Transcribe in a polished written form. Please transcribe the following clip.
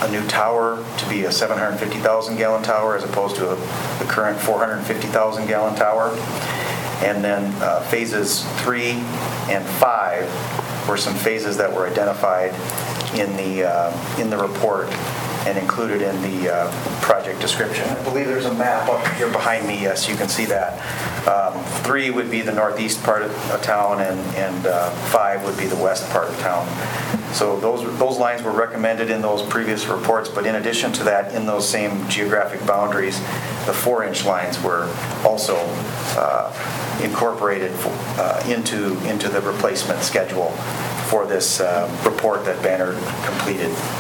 a new tower to be a 750,000 gallon tower as opposed to the current 450,000 gallon tower. And then phases 3 and 5 were some phases that were identified in the report and included in the project description. I believe there's a map up here behind me. Yes, you can see that. 3 would be the northeast part of town, and 5 would be the west part of town. So those lines were recommended in those previous reports, but in addition to that, in those same geographic boundaries, the 4-inch lines were also incorporated into the replacement schedule for this report that Banner completed.